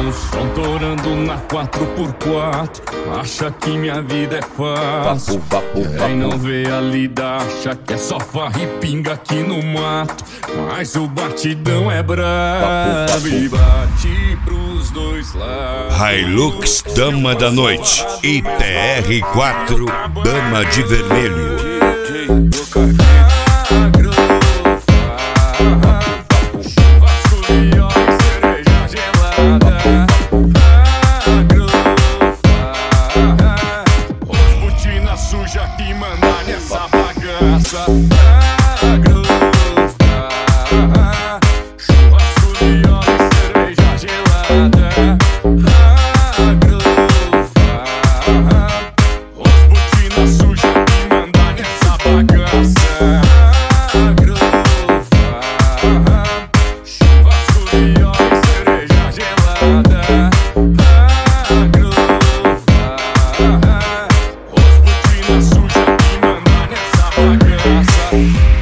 som torando na 4x4. Acha que minha vida é fácil. Quem não vê a lida acha que é só farra e pinga aqui no mato. Mas o batidão é brabo e bate pros dois lados. Hilux Dama da Noite e TR4 Dama de Vermelho. Suja que manda nessa bagaça. Churrasco de óleo e cerveja gelada. Os botina suja que manda nessa bagaça. Churrasco de óleo e cerveja gelada. Suja que manda nessa bagaça.